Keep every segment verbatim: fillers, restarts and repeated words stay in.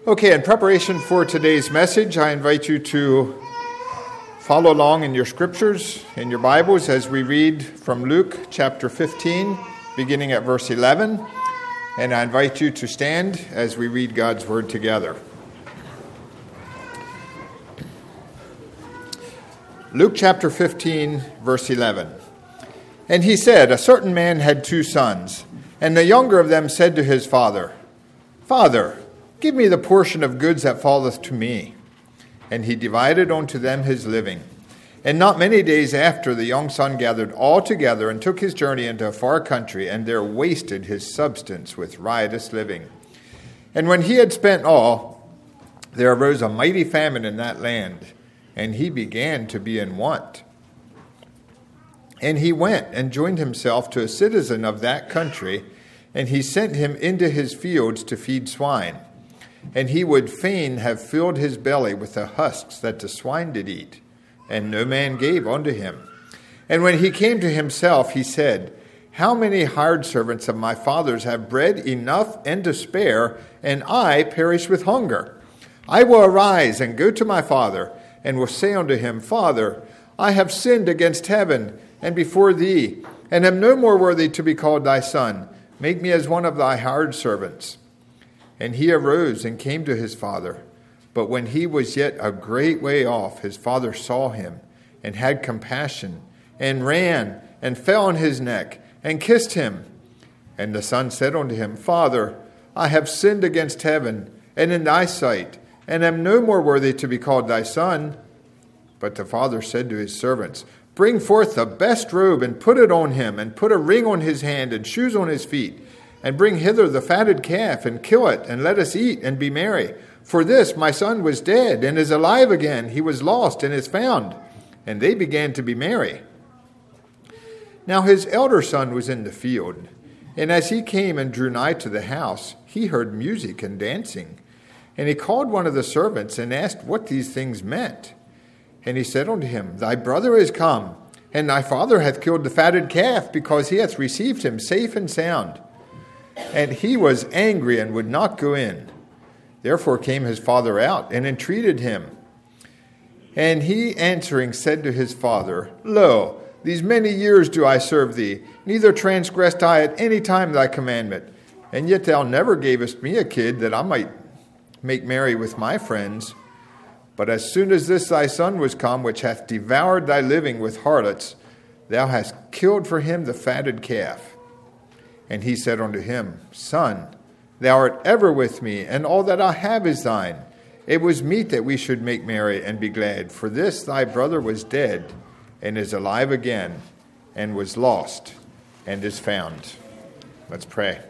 Okay, in preparation for today's message, I invite you to follow along in your scriptures, in your Bibles, as we read from Luke chapter fifteen, beginning at verse eleven. And I invite you to stand as we read God's word together. Luke chapter fifteen, verse eleven. And he said, a certain man had two sons, and the younger of them said to his father, Father, give me the portion of goods that falleth to me. And he divided unto them his living. And not many days after, the young son gathered all together and took his journey into a far country, and there wasted his substance with riotous living. And when he had spent all, there arose a mighty famine in that land, and he began to be in want. And he went and joined himself to a citizen of that country, and he sent him into his fields to feed swine. And he would fain have filled his belly with the husks that the swine did eat, and no man gave unto him. And when he came to himself, he said, How many hired servants of my father's have bread enough and to spare, and I perish with hunger? I will arise and go to my father, and will say unto him, Father, I have sinned against heaven and before thee, and am no more worthy to be called thy son. Make me as one of thy hired servants. And he arose and came to his father. But when he was yet a great way off, his father saw him, and had compassion, and ran, and fell on his neck, and kissed him. And the son said unto him, Father, I have sinned against heaven, and in thy sight, and am no more worthy to be called thy son. But the father said to his servants, Bring forth the best robe, and put it on him, and put a ring on his hand, and shoes on his feet. And bring hither the fatted calf, and kill it, and let us eat, and be merry. For this my son was dead, and is alive again. He was lost, and is found. And they began to be merry. Now his elder son was in the field. And as he came and drew nigh to the house, he heard music and dancing. And he called one of the servants, and asked what these things meant. And he said unto him, Thy brother is come, and thy father hath killed the fatted calf, because he hath received him safe and sound. And he was angry and would not go in. Therefore came his father out and entreated him. And he answering said to his father, Lo, these many years do I serve thee, neither transgressed I at any time thy commandment. And yet thou never gavest me a kid, that I might make merry with my friends. But as soon as this thy son was come, which hath devoured thy living with harlots, thou hast killed for him the fatted calf. And he said unto him, Son, thou art ever with me, and all that I have is thine. It was meet that we should make merry and be glad. For this thy brother was dead, and is alive again, and was lost, and is found. Let's pray.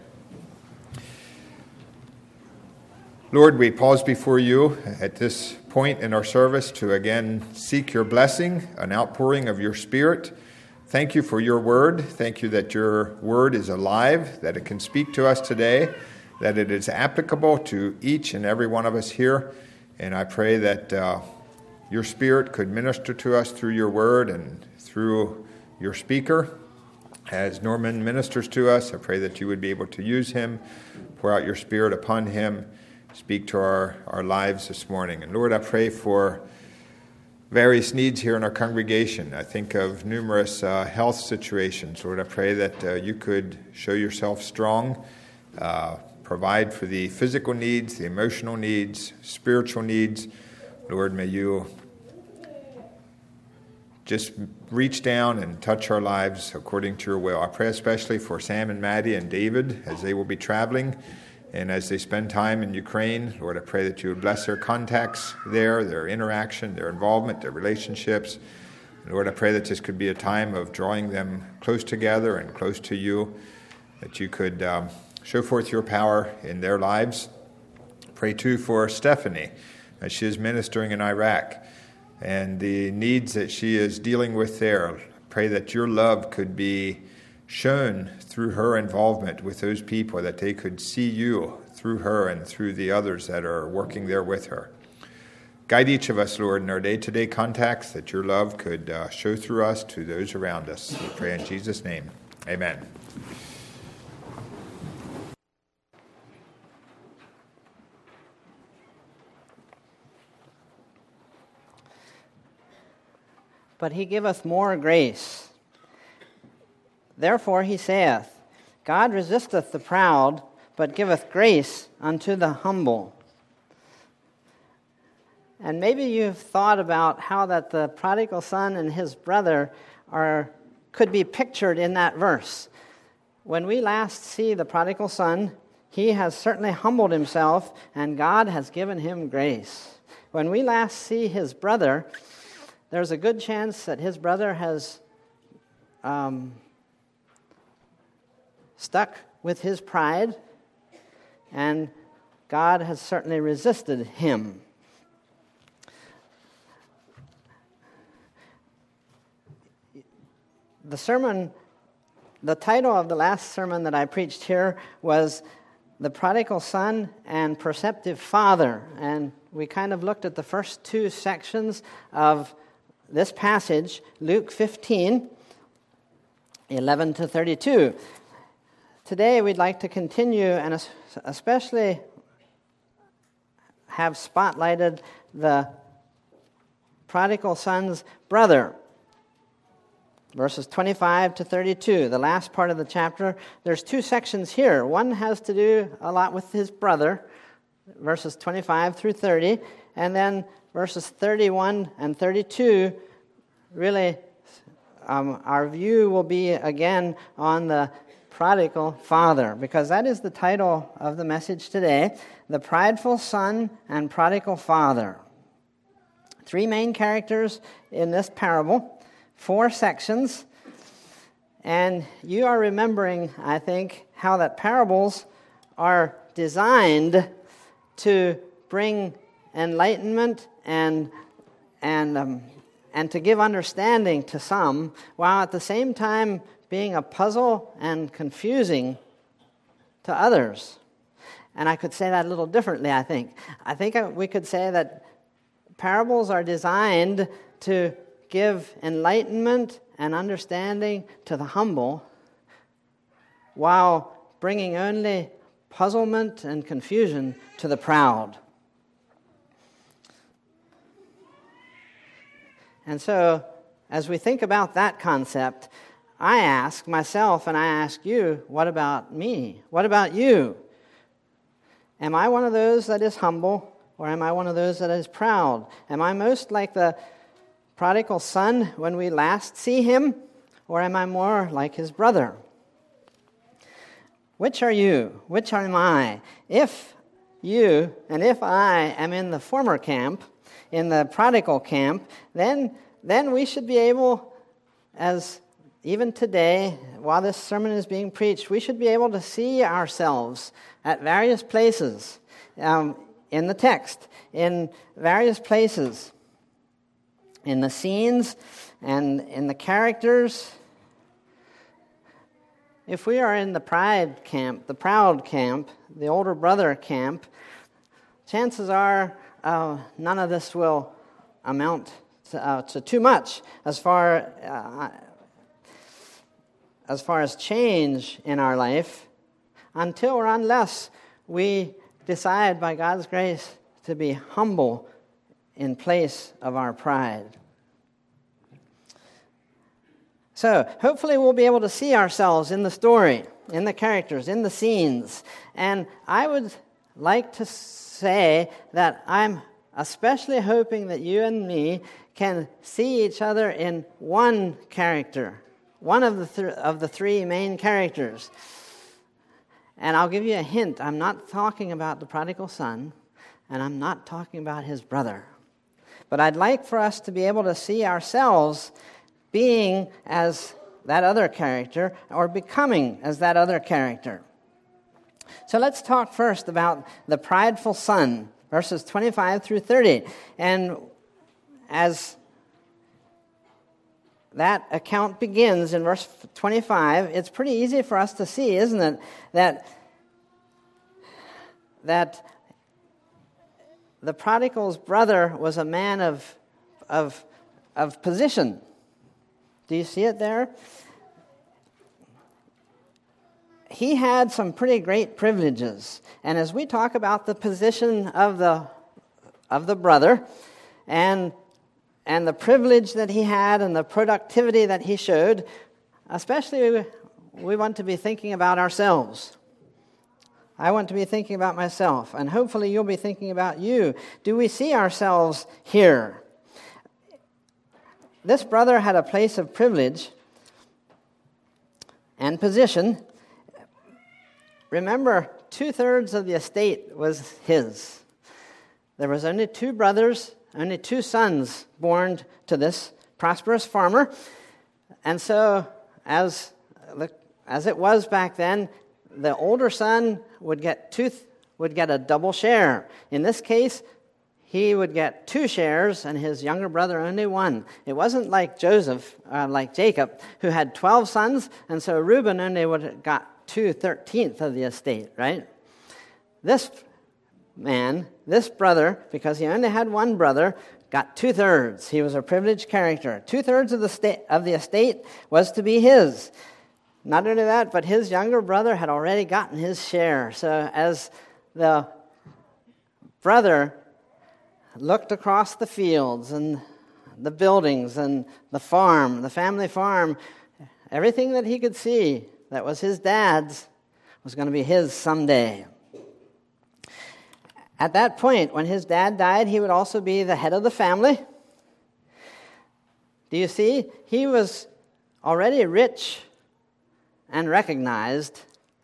Lord, we pause before you at this point in our service to again seek your blessing, an outpouring of your Spirit. Thank you for your word. Thank you that your word is alive, that it can speak to us today, that it is applicable to each and every one of us here. And I pray that uh, your Spirit could minister to us through your word and through your speaker. As Norman ministers to us, I pray that you would be able to use him, pour out your Spirit upon him, speak to our, our lives this morning. And Lord, I pray for various needs here in our congregation. I think of numerous uh, health situations. Lord, I pray that uh, you could show yourself strong, uh, provide for the physical needs, the emotional needs, spiritual needs. Lord, may you just reach down and touch our lives according to your will. I pray especially for Sam and Maddie and David as they will be traveling. And as they spend time in Ukraine, Lord, I pray that you would bless their contacts there, their interaction, their involvement, their relationships. Lord, I pray that this could be a time of drawing them close together and close to you, that you could um, show forth your power in their lives. Pray, too, for Stephanie, as she is ministering in Iraq, and the needs that she is dealing with there. Pray that your love could be shown through her involvement with those people, that they could see you through her and through the others that are working there with her. Guide each of us, Lord, in our day-to-day contacts, that your love could uh, show through us to those around us. We pray in Jesus' name. Amen. but he giveth more grace. Therefore he saith, God resisteth the proud, but giveth grace unto the humble. And maybe you've thought about how that the prodigal son and his brother are could be pictured in that verse. When we last see the prodigal son, he has certainly humbled himself, and God has given him grace. When we last see his brother, there's a good chance that his brother has um, stuck with his pride, and God has certainly resisted him. The sermon, the title of the last sermon that I preached here was The Prodigal Son and Perceptive Father. And we kind of looked at the first two sections of this passage, Luke fifteen, eleven to thirty-two. Today we'd like to continue and especially have spotlighted the prodigal son's brother. Verses twenty-five to thirty-two, the last part of the chapter. There's two sections here. One has to do a lot with his brother, verses twenty-five through thirty, and then verses thirty-one and thirty-two, really um, our view will be again on the prodigal father, because that is the title of the message today, The Prideful Son and Prodigal Father. Three main characters in this parable. Four sections, and you are remembering, I think, how that parables are designed to bring enlightenment and and um, and to give understanding to some, while at the same time being a puzzle and confusing to others. And I could say that a little differently, I think. I think we could say that parables are designed to give enlightenment and understanding to the humble, while bringing only puzzlement and confusion to the proud. And so, as we think about that concept, I ask myself and I ask you, what about me? What about you? Am I one of those that is humble, or am I one of those that is proud? Am I most like the prodigal son when we last see him, or am I more like his brother? Which are you? Which am I? If you and if I am in the former camp, in the prodigal camp, then then we should be able, as even today, while this sermon is being preached, we should be able to see ourselves at various places um, in the text, in various places, in the scenes and in the characters. If we are in the pride camp, the proud camp, the older brother camp, chances are uh, none of this will amount to, uh, to too much as far uh, as far as change in our life, until or unless we decide by God's grace to be humble in place of our pride. So, hopefully we'll be able to see ourselves in the story, in the characters, in the scenes. And I would like to say that I'm especially hoping that you and me can see each other in one character, one of the th- of the three main characters. And I'll give you a hint. I'm not talking about the prodigal son, and I'm not talking about his brother. But I'd like for us to be able to see ourselves being as that other character, or becoming as that other character. So let's talk first about the prideful son, verses twenty-five through thirty. And as that account begins in verse twenty-five, it's pretty easy for us to see, isn't it, that that the prodigal's brother was a man of of of position. Do you see it there? He had some pretty great privileges. And as we talk about the position of the of the brother, and and the privilege that he had and the productivity that he showed, especially we, we want to be thinking about ourselves. I want to be thinking about myself, and hopefully you'll be thinking about you. Do we see ourselves here? This brother had a place of privilege and position. Remember, two-thirds of the estate was his. There was only two brothers, only two sons born to this prosperous farmer. And so, as, as it was back then, the older son would get two, would get a double share. In this case, he would get two shares, and his younger brother only one. It wasn't like Joseph, uh, like Jacob, who had twelve sons, and so Reuben only would have got two thirteenths of the estate, right? This man, this brother, because he only had one brother, got two-thirds. He was a privileged character. Two-thirds of the sta- of the estate was to be his. Not only that, but his younger brother had already gotten his share. So as the brother looked across the fields and the buildings and the farm, the family farm, everything that he could see that was his dad's was going to be his someday. At that point, when his dad died, he would also be the head of the family. Do you see? He was already rich and recognized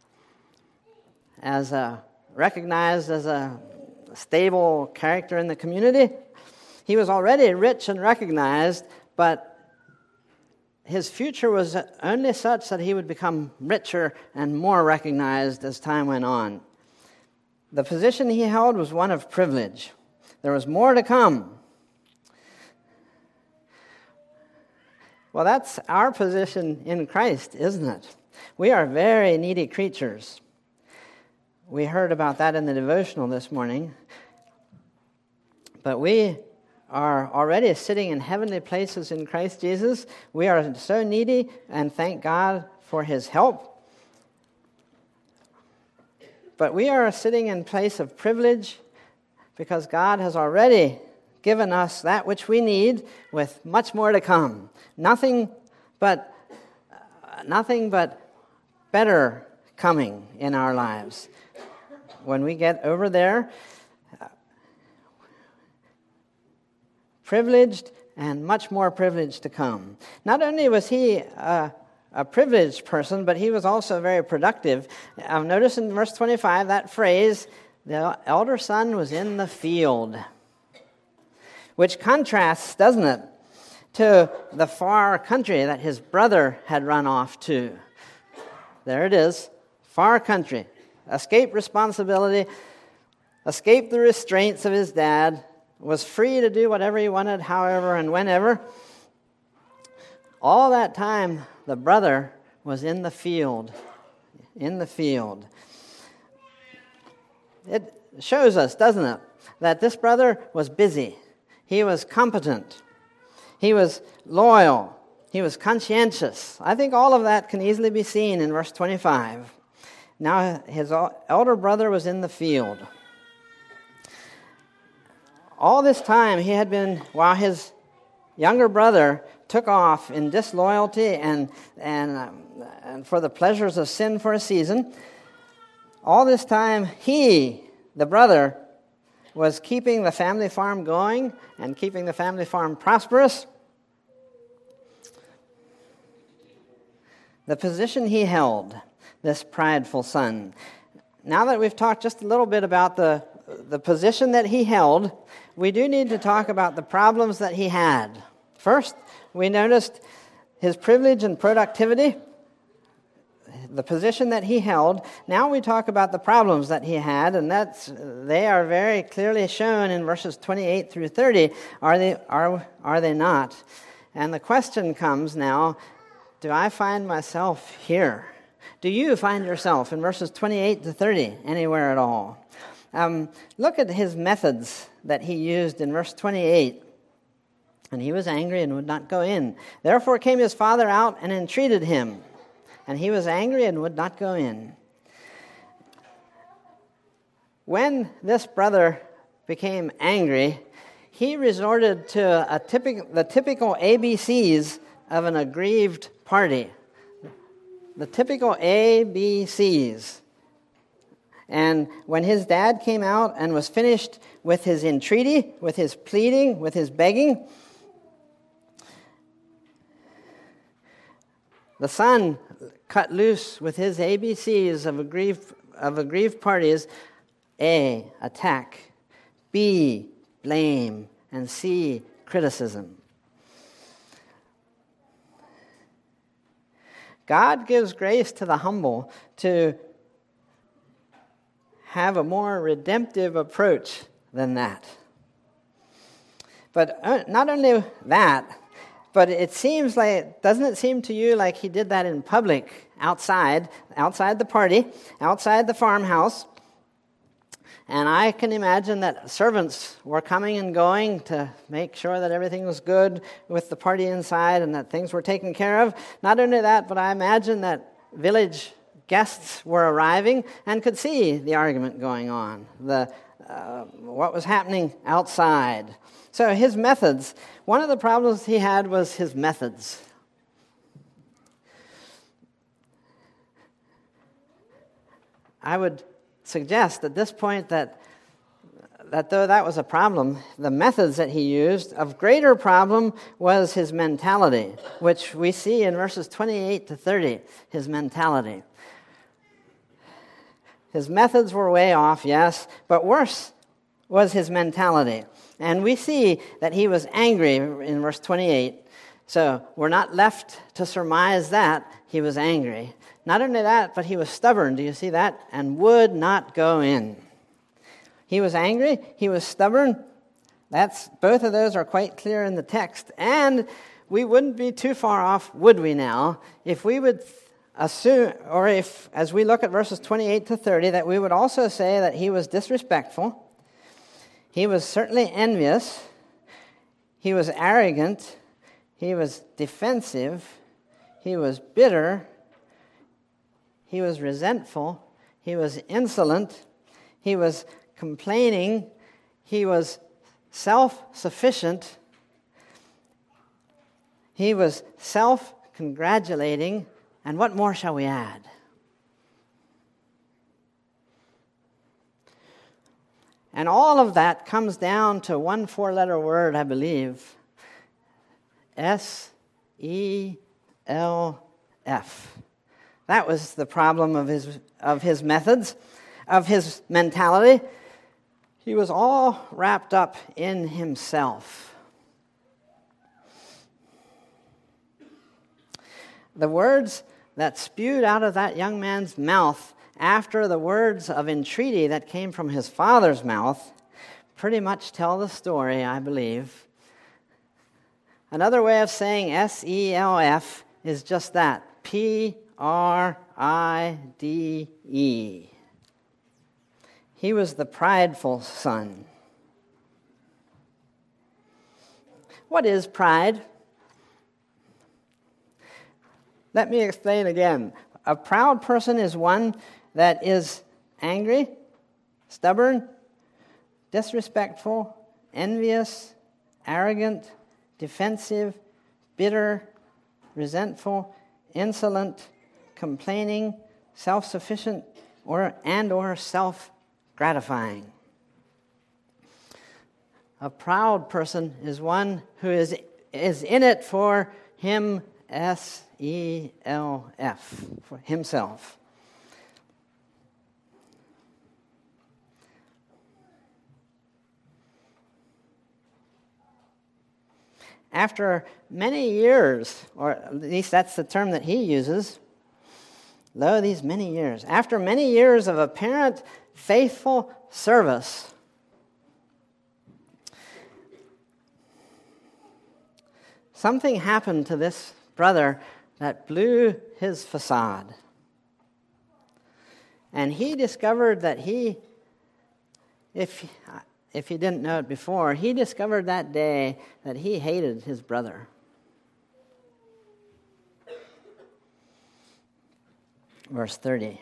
as a recognized as a stable character in the community. He was already rich and recognized, but his future was only such that he would become richer and more recognized as time went on. The position he held was one of privilege. There was more to come. Well, that's our position in Christ, isn't it? We are very needy creatures. We heard about that in the devotional this morning. But we are already sitting in heavenly places in Christ Jesus. We are so needy, and thank God for his help. But we are sitting in place of privilege because God has already given us that which we need, with much more to come. Nothing but uh, nothing but better coming in our lives. When we get over there, uh, privileged and much more privilege to come. Not only was he uh, a privileged person, but he was also very productive. Uh, notice in verse twenty-five that phrase, the elder son was in the field, which contrasts, doesn't it, to the far country that his brother had run off to. There it is, far country. Escaped responsibility, escaped the restraints of his dad, was free to do whatever he wanted, however and whenever. All that time, the brother was in the field, in the field. It shows us, doesn't it, that this brother was busy. He was competent. He was loyal. He was conscientious. I think all of that can easily be seen in verse twenty-five. Now his elder brother was in the field. All this time he had been, while his younger brother took off in disloyalty and, and, um, and for the pleasures of sin for a season, all this time he, the brother, was keeping the family farm going and keeping the family farm prosperous. The position he held, this prideful son. Now that we've talked just a little bit about the, the position that he held, we do need to talk about the problems that he had. First, we noticed his privilege and productivity, the position that he held. Now we talk about the problems that he had, and that's they are very clearly shown in verses twenty-eight through thirty. Are they are are they not? And the question comes now, do I find myself here? Do you find yourself in verses twenty-eight to thirty anywhere at all? Um, look at his methods that he used in verse twenty-eight. And he was angry and would not go in. Therefore came his father out and entreated him. And he was angry and would not go in. When this brother became angry, he resorted to a typical, the typical A B Cs of an aggrieved party. The typical A B Cs. And when his dad came out and was finished with his entreaty, with his pleading, with his begging, the son cut loose with his A B Cs of aggrieved, of aggrieved parties. A, attack. B, blame. And C, criticism. God gives grace to the humble to have a more redemptive approach than that. But not only that, but it seems like, doesn't it seem to you like he did that in public, outside, outside the party, outside the farmhouse? And I can imagine that servants were coming and going to make sure that everything was good with the party inside and that things were taken care of. Not only that, but I imagine that village guests were arriving and could see the argument going on, the uh, what was happening outside. So his methods, one of the problems he had was his methods. I would suggest at this point that that though that was a problem, the methods that he used, of greater problem was his mentality, which we see in verses twenty-eight to thirty, his mentality. His methods were way off, yes, but worse was his mentality. And we see that he was angry in verse twenty-eight. So we're not left to surmise that he was angry. Not only that, but he was stubborn. Do you see that? And would not go in. He was angry. He was stubborn. That's both of those are quite clear in the text. And we wouldn't be too far off, would we now, if we would assume, or if, as we look at verses twenty-eight to thirty, that we would also say that he was disrespectful. He was certainly envious. He was arrogant. He was defensive. He was bitter. He was resentful. He was insolent. He was complaining. He was self-sufficient. He was self-congratulating. And what more shall we add? And all of that comes down to one four-letter word, I believe. S E L F. That was the problem of his of his methods, of his mentality. He was all wrapped up in himself. The words that spewed out of that young man's mouth after the words of entreaty that came from his father's mouth pretty much tell the story, I believe. Another way of saying S E L F is just that, P R I D E. He was the prideful son. What is pride? Let me explain again. A proud person is one that is angry, stubborn, disrespectful, envious, arrogant, defensive, bitter, resentful, insolent, complaining, self-sufficient, or and or self-gratifying. A proud person is one who is is in it for him, S E L F, for himself. After many years, or at least that's the term that he uses, lo, these many years, after many years of apparent faithful service, something happened to this brother that blew his facade. And he discovered that he, if if he didn't know it before, he discovered that day that he hated his brother. Verse thirty.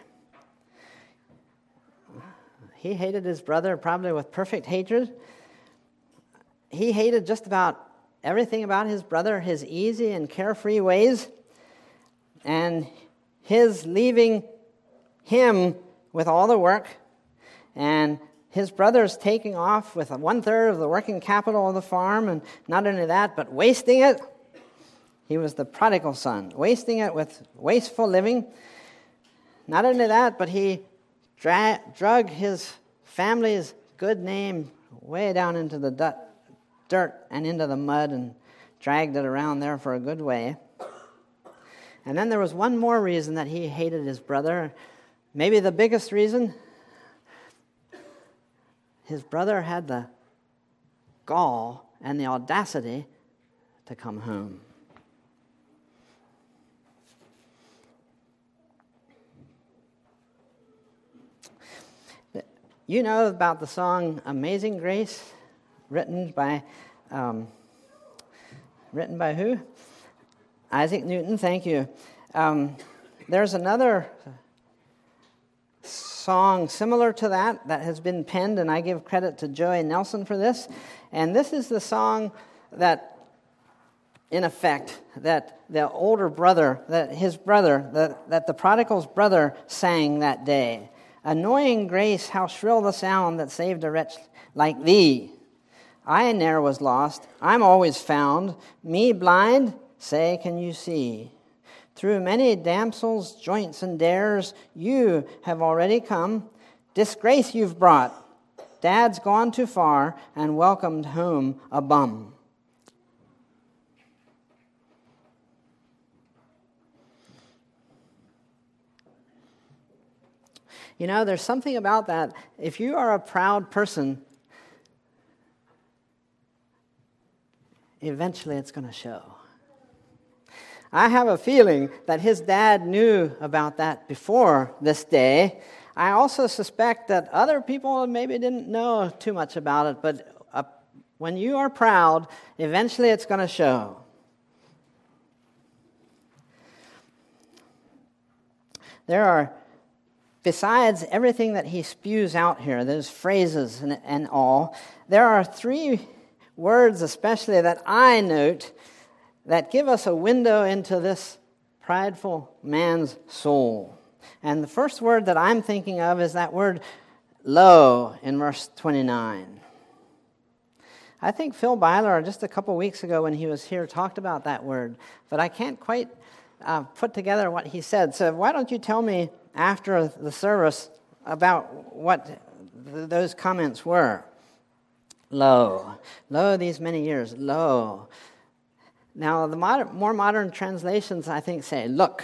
He hated his brother probably with perfect hatred. he hated just about everything about his brother, his easy and carefree ways, and his leaving him with all the work, and his brother's taking off with one-third of the working capital of the farm, and not only that, but wasting it. He was the prodigal son, wasting it with wasteful living. Not only that, but he dra- drug his family's good name way down into the du- dirt and into the mud and dragged it around there for a good way. And then there was one more reason that he hated his brother. Maybe the biggest reason. His brother had the gall and the audacity to come home. You know about the song Amazing Grace, written by, um, written by who? Isaac Newton, thank you. Um, there's another song similar to that that has been penned, and I give credit to Joey Nelson for this. And this is the song that, in effect, that the older brother, that his brother, that, that the prodigal's brother sang that day. Annoying grace, how shrill the sound that saved a wretch like thee. I ne'er was lost, I'm always found. Me blind, say, can you see? Through many damsels' joints and dares, you have already come. Disgrace you've brought. Dad's gone too far and welcomed home a bum. You know, there's something about that. If you are a proud person, eventually it's going to show. I have a feeling that his dad knew about that before this day. I also suspect that other people maybe didn't know too much about it, but uh, when you are proud, eventually it's going to show. There are, besides everything that he spews out here, those phrases and, and all, there are three words especially that I note that give us a window into this prideful man's soul. And the first word that I'm thinking of is that word lo in verse twenty-nine. I think Phil Byler, just a couple weeks ago when he was here, talked about that word, but I can't quite uh, put together what he said. So why don't you tell me after the service about what th- those comments were? Lo. Lo these many years. Lo. Now, the modern, more modern translations, I think, say, look.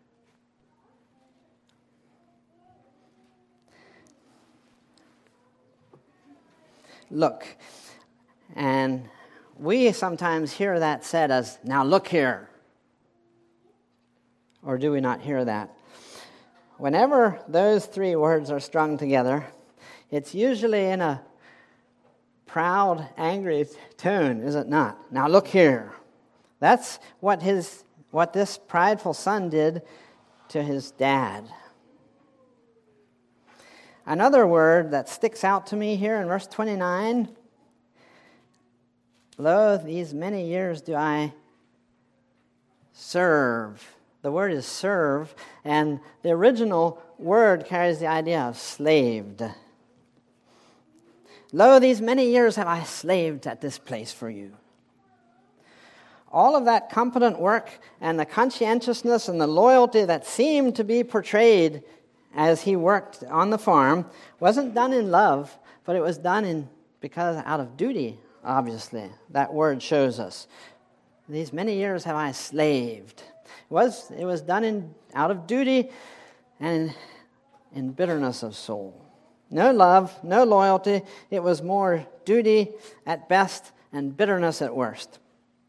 Look. And we sometimes hear that said as, now look here. Or do we not hear that? Whenever those three words are strung together, it's usually in a proud, angry tone, is it not? Now look here. That's what his, what this prideful son did to his dad. Another word that sticks out to me here in verse twenty-nine, lo, these many years do I serve. The word is serve, and the original word carries the idea of slaved. Lo, these many years have I slaved at this place for you. All of that competent work and the conscientiousness and the loyalty that seemed to be portrayed as he worked on the farm wasn't done in love, but it was done in because out of duty, obviously. That word shows us. These many years have I slaved. It was, it was done in out of duty and in, in bitterness of soul. No love, no loyalty. It was more duty at best and bitterness at worst.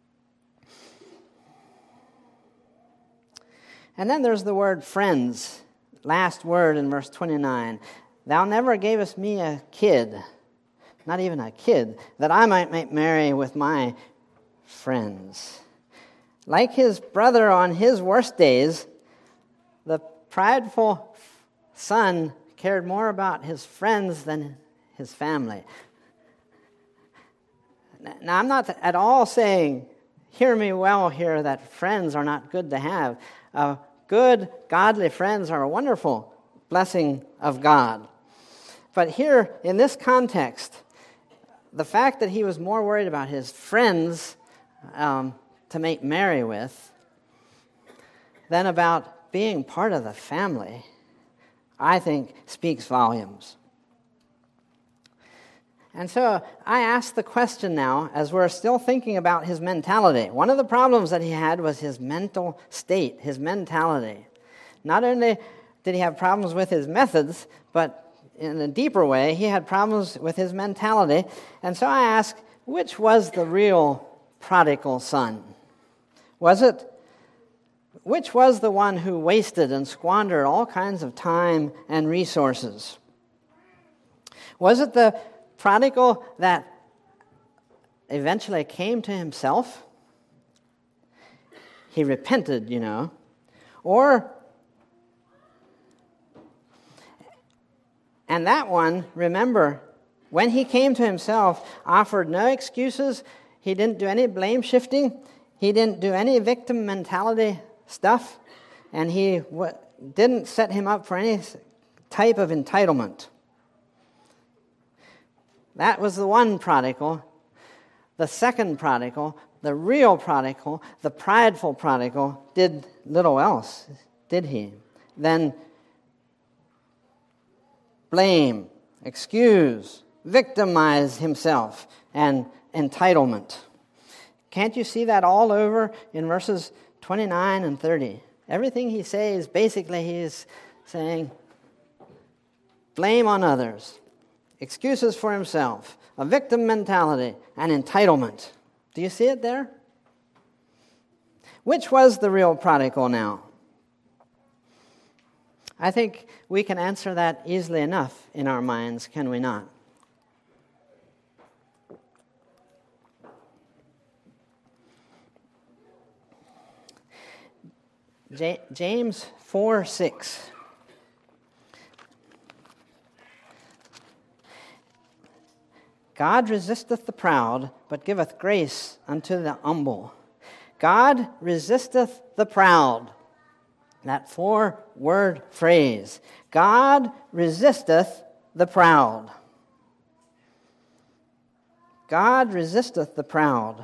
And then there's the word friends, last word in verse twenty-nine. Thou never gavest me a kid, not even a kid, that I might make merry with my friends. Like his brother on his worst days, the prideful son cared more about his friends than his family. Now, I'm not at all saying, hear me well here, that friends are not good to have. Uh, good, godly friends are a wonderful blessing of God. But here, in this context, the fact that he was more worried about his friends um, to make merry with than about being part of the family, I think speaks volumes. And so I ask the question now, as we're still thinking about his mentality. One of the problems that he had was his mental state, his mentality. Not only did he have problems with his methods, but in a deeper way, he had problems with his mentality. And so I ask, which was the real prodigal son? Was it, which was the one who wasted and squandered all kinds of time and resources? Was it the prodigal that eventually came to himself? He repented, you know. Or, and that one, remember, when he came to himself, offered no excuses. He didn't do any blame shifting. He didn't do any victim mentality stuff. And he w- didn't set him up for any type of entitlement. That was the one prodigal. The second prodigal, the real prodigal, the prideful prodigal, did little else, did he? Then blame, excuse, victimize himself, and entitlement. Can't you see that all over in verses twenty-nine and thirty? Everything he says, basically he is saying, blame on others, excuses for himself, a victim mentality, and entitlement. Do you see it there? Which was the real prodigal now? I think we can answer that easily enough in our minds, can we not? J- James four six. God resisteth the proud, but giveth grace unto the humble. God resisteth the proud. That four-word phrase. God resisteth the proud. God resisteth the proud.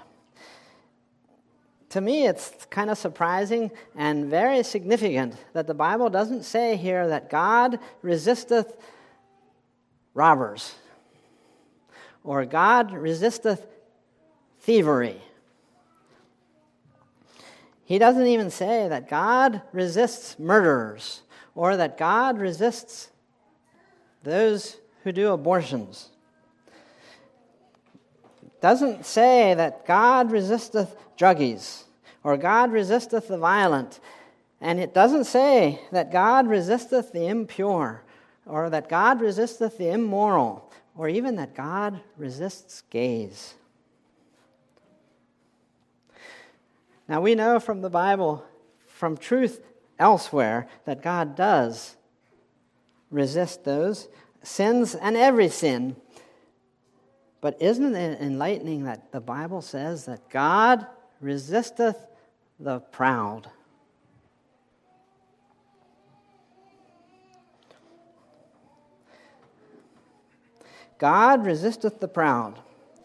To me, it's kind of surprising and very significant that the Bible doesn't say here that God resisteth robbers, or God resisteth thievery. He doesn't even say that God resists murderers, or that God resists those who do abortions. Doesn't say that God resisteth druggies, or God resisteth the violent. And it doesn't say that God resisteth the impure, or that God resisteth the immoral, or even that God resists gays. Now we know from the Bible, from truth elsewhere, that God does resist those sins and every sin. But isn't it enlightening that the Bible says that God resisteth the proud? God resisteth the proud.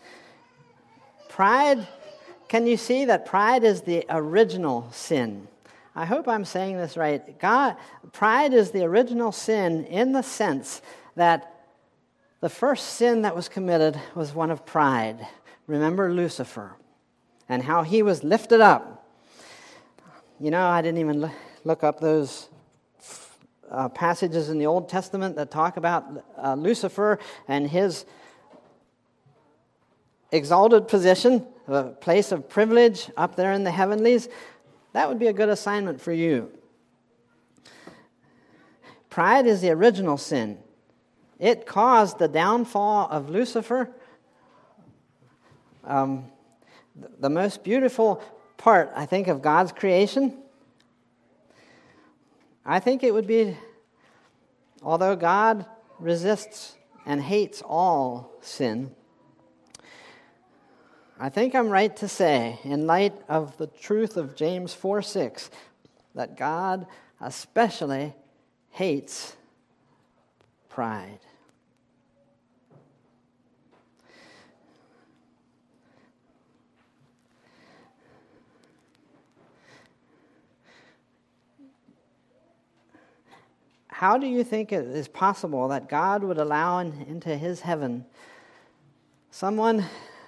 Pride, can you see that pride is the original sin? I hope I'm saying this right. God, pride is the original sin in the sense that the first sin that was committed was one of pride. Remember Lucifer and how he was lifted up. You know, I didn't even look up those uh, passages in the Old Testament that talk about uh, Lucifer and his exalted position, a place of privilege up there in the heavenlies. That would be a good assignment for you. Pride is the original sin. It caused the downfall of Lucifer. Um, the most beautiful part, I think, of God's creation. I think it would be, although God resists and hates all sin, I think I'm right to say, in light of the truth of James four six, that God especially hates pride. How do you think it is possible that God would allow in, into his heaven someone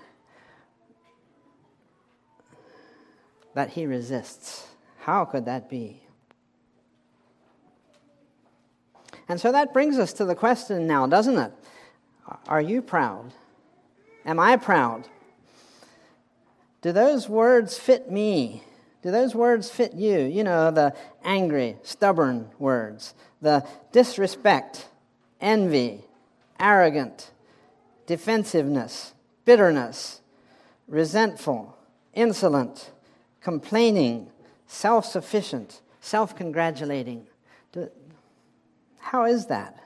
that he resists? How could that be? And so that brings us to the question now, doesn't it? Are you proud? Am I proud? Do those words fit me? Do those words fit you? You know, the angry, stubborn words, the disrespect, envy, arrogant, defensiveness, bitterness, resentful, insolent, complaining, self-sufficient, self-congratulating. How is that?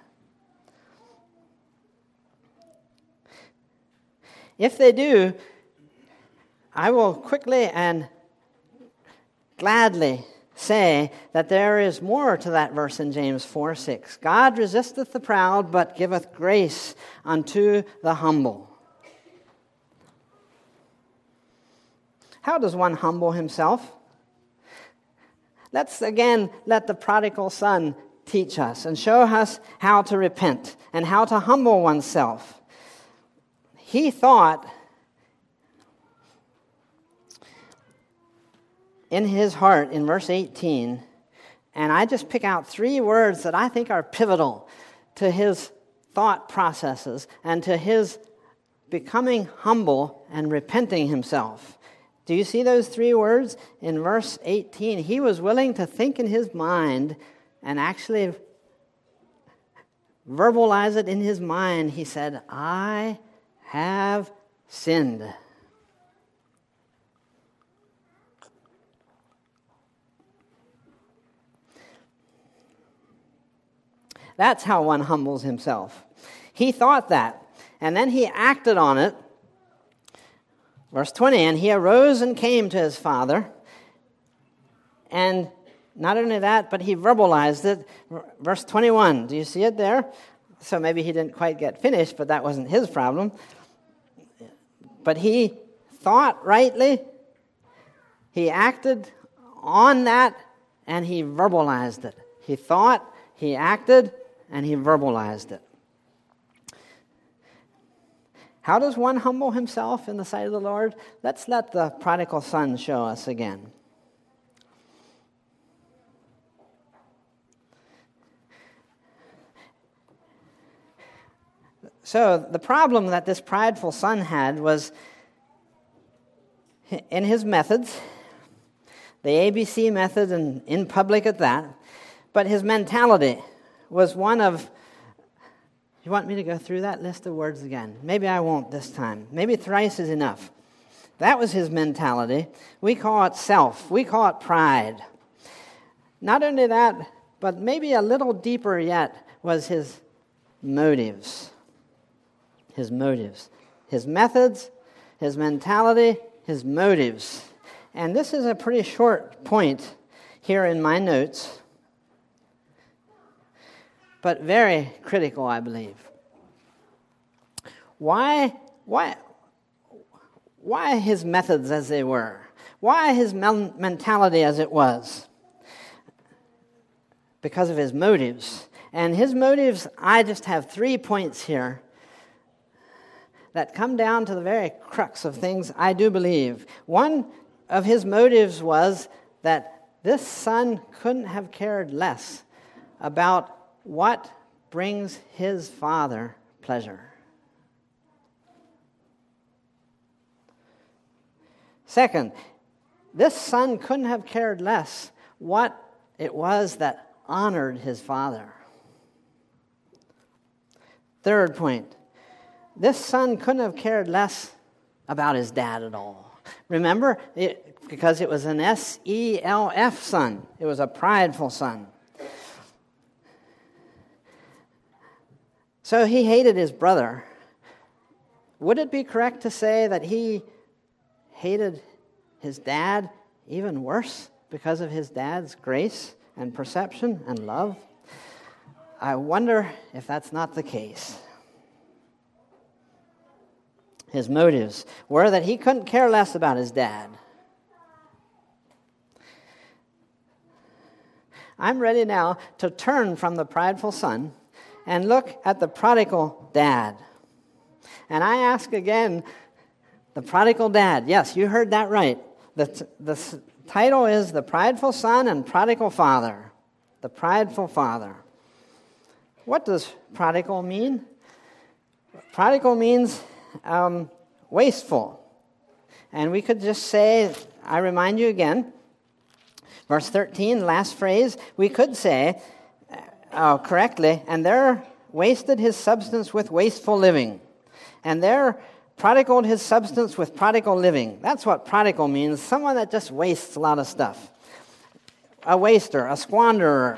If they do, I will quickly and gladly say that there is more to that verse in James four six. God resisteth the proud, but giveth grace unto the humble. How does one humble himself? Let's again let the prodigal son teach us and show us how to repent and how to humble oneself. He thought in his heart, in verse eighteen, and I just pick out three words that I think are pivotal to his thought processes and to his becoming humble and repenting himself. Do you see those three words? In verse eighteen, he was willing to think in his mind and actually verbalize it in his mind. He said, I have sinned. That's how one humbles himself. He thought that, and then he acted on it. Verse twenty, and he arose and came to his father, and not only that, but he verbalized it. Verse twenty-one, do you see it there? So maybe he didn't quite get finished, but that wasn't his problem. But he thought rightly, he acted on that, and he verbalized it. He thought, he acted, and he verbalized it. How does one humble himself in the sight of the Lord? Let's let the prodigal son show us again. So the problem that this prideful son had was in his methods, the A B C method, and in public at that, but his mentality was one of, you want me to go through that list of words again? Maybe I won't this time. Maybe thrice is enough. That was his mentality. We call it self. We call it pride. Not only that, but maybe a little deeper yet was his motives. His motives. His methods, his mentality, his motives. And this is a pretty short point here in my notes, but very critical, I believe. Why, why, why his methods as they were? Why his mentality as it was? Because of his motives. And his motives, I just have three points here that come down to the very crux of things I do believe. One of his motives was that this son couldn't have cared less about what brings his father pleasure. Second, this son couldn't have cared less what it was that honored his father. Third point, this son couldn't have cared less about his dad at all. Remember, it, because it was an S E L F son. It was a prideful son. So he hated his brother. Would it be correct to say that he hated his dad even worse because of his dad's grace and perception and love? I wonder if that's not the case. His motives were that he couldn't care less about his dad. I'm ready now to turn from the prideful son and look at the prodigal dad. And I ask again, the prodigal dad. Yes, you heard that right. The, the title is The Prideful Son and Prodigal Father. The Prideful Father. What does prodigal mean? Prodigal means um, wasteful. And we could just say, I remind you again, verse thirteen, last phrase, we could say uh, correctly, and there wasted his substance with wasteful living. And there prodigaled his substance with prodigal living. That's what prodigal means, someone that just wastes a lot of stuff. A waster, a squanderer.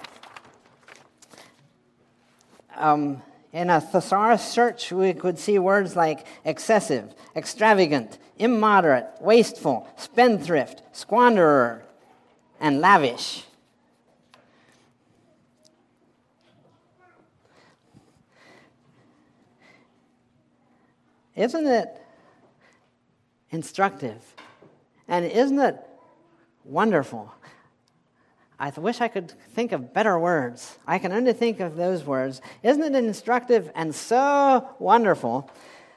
Um, in a thesaurus search, we could see words like excessive, extravagant, immoderate, wasteful, spendthrift, squanderer, and lavish. Isn't it instructive? And isn't it wonderful? I wish I could think of better words. I can only think of those words. Isn't it instructive and so wonderful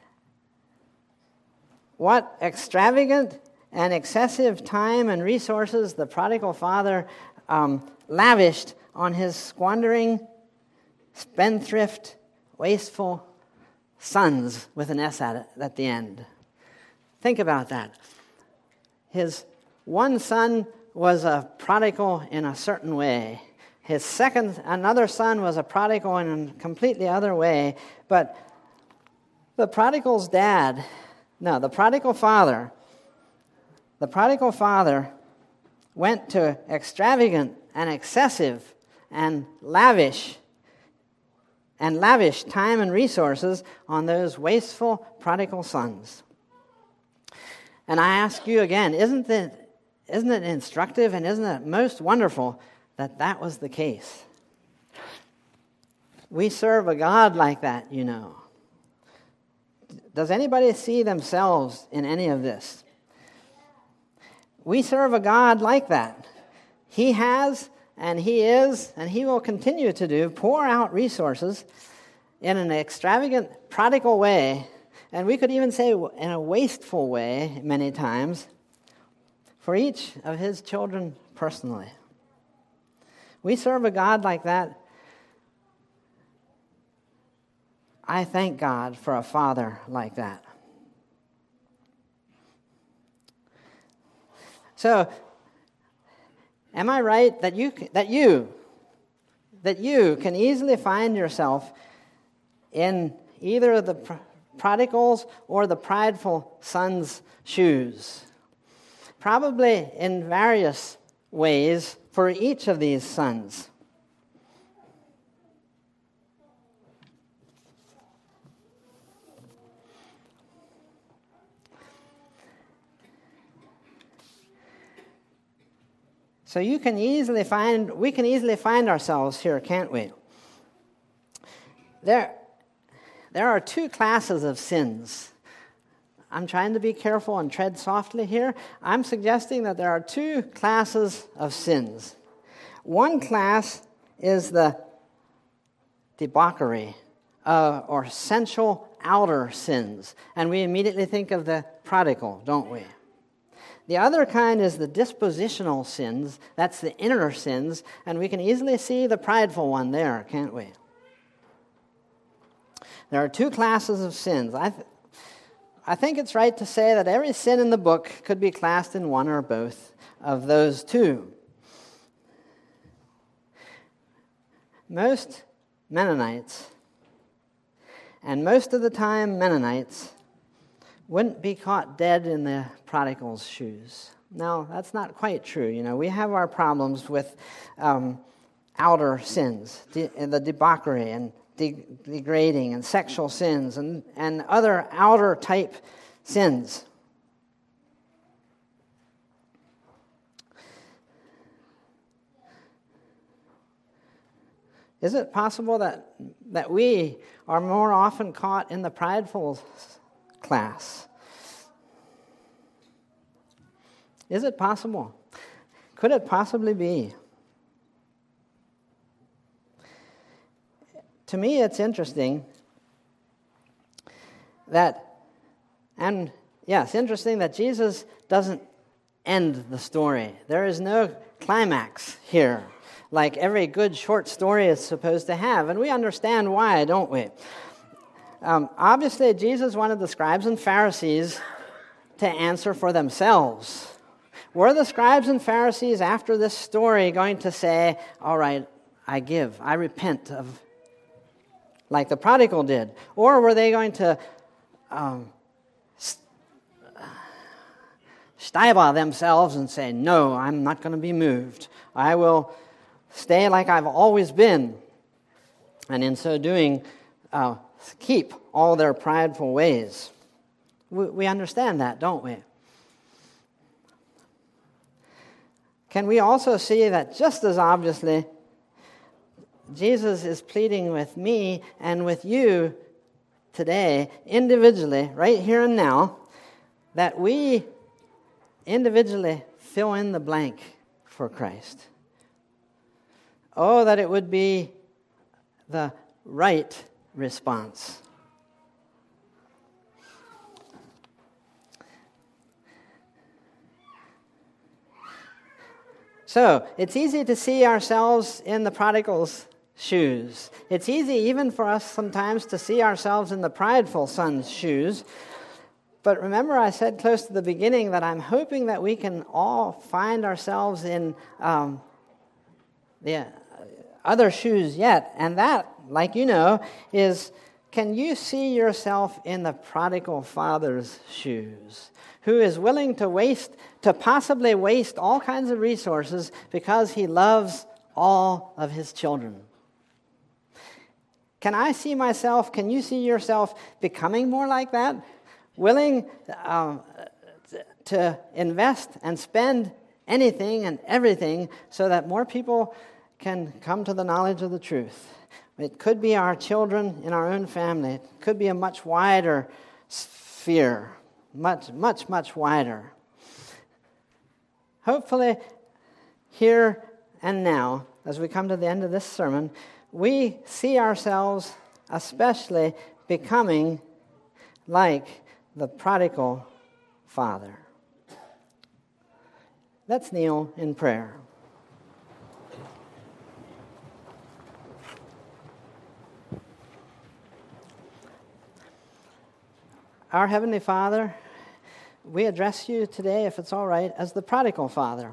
what extravagant and excessive time and resources the prodigal father um, lavished on his squandering, spendthrift, wasteful sons with an S at it at the end. Think about that. His one son was a prodigal in a certain way. His second, another son was a prodigal in a completely other way. But the prodigal's dad, no, the prodigal father, the prodigal father went to extravagant and excessive and lavish and lavish time and resources on those wasteful prodigal sons. And I ask you again, isn't it, isn't it instructive and isn't it most wonderful that that was the case? We serve a God like that, you know. Does anybody see themselves in any of this? We serve a God like that. He has, and He is, and He will continue to do, pour out resources in an extravagant, prodigal way, and we could even say in a wasteful way many times, for each of His children personally. We serve a God like that. I thank God for a Father like that. So, am I right that you that you that you can easily find yourself in either the pr- prodigal's or the prideful son's shoes? Probably in various ways for each of these sons. So you can easily find, we can easily find ourselves here, can't we? There, there are two classes of sins. I'm trying to be careful and tread softly here. I'm suggesting that there are two classes of sins. One class is the debauchery uh, or sensual outer sins. And we immediately think of the prodigal, don't we? The other kind is the dispositional sins. That's the inner sins. And we can easily see the prideful one there, can't we? There are two classes of sins. I, th- I think it's right to say that every sin in the book could be classed in one or both of those two. Most Mennonites, and most of the time Mennonites, wouldn't be caught dead in the prodigal's shoes. No, that's not quite true. You know, we have our problems with um, outer sins, de- the debauchery and de- degrading and sexual sins and, and other outer type sins. Is it possible that, that we are more often caught in the prideful class? Is it possible? Could it possibly be? To me, it's interesting that, and yes, interesting that Jesus doesn't end the story. There is no climax here, like every good short story is supposed to have. And we understand why, don't we? Um, obviously, Jesus wanted the scribes and Pharisees to answer for themselves. Were the scribes and Pharisees after this story going to say, all right, I give, I repent of, like the prodigal did? Or were they going to um, stifle themselves and say, no, I'm not going to be moved. I will stay like I've always been. And in so doing, uh, keep all their prideful ways. We, we understand that, don't we? Can we also see that just as obviously, Jesus is pleading with me and with you today, individually, right here and now, that we individually fill in the blank for Christ. Oh, that it would be the right response. So, it's easy to see ourselves in the prodigal's shoes. It's easy even for us sometimes to see ourselves in the prideful son's shoes. But remember, I said close to the beginning that I'm hoping that we can all find ourselves in um, the other shoes yet. And that, like you know, is, can you see yourself in the prodigal father's shoes, who is willing to waste, to possibly waste all kinds of resources because he loves all of his children? Can I see myself, can you see yourself becoming more like that? Willing uh, to invest and spend anything and everything so that more people can come to the knowledge of the truth. It could be our children in our own family. It could be a much wider sphere, much, much, much wider. Hopefully, here and now, as we come to the end of this sermon, we see ourselves especially becoming like the prodigal father. Let's kneel in prayer. Our Heavenly Father, we address you today, if it's all right, as the prodigal father.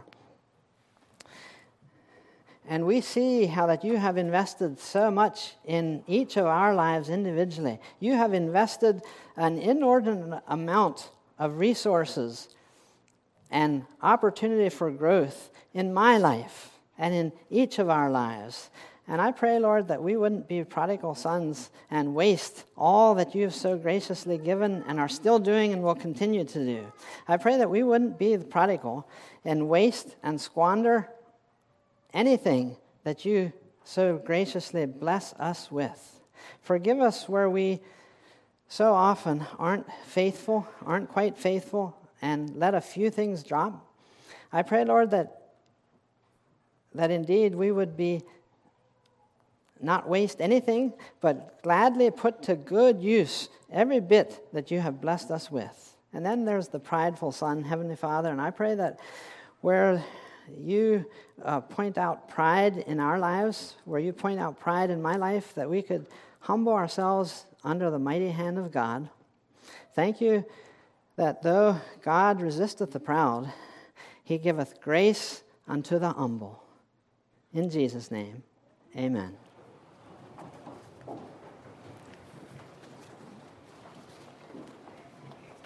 And we see how that you have invested so much in each of our lives individually. You have invested an inordinate amount of resources and opportunity for growth in my life and in each of our lives. And I pray, Lord, that we wouldn't be prodigal sons and waste all that you've so graciously given and are still doing and will continue to do. I pray that we wouldn't be the prodigal and waste and squander anything that you so graciously bless us with. Forgive us where we so often aren't faithful, aren't quite faithful, and let a few things drop. I pray, Lord, that, that indeed we would be not waste anything, but gladly put to good use every bit that you have blessed us with. And then there's the prideful son, Heavenly Father, and I pray that where you uh, point out pride in our lives, where you point out pride in my life, that we could humble ourselves under the mighty hand of God. Thank you that though God resisteth the proud, he giveth grace unto the humble. In Jesus' name, amen.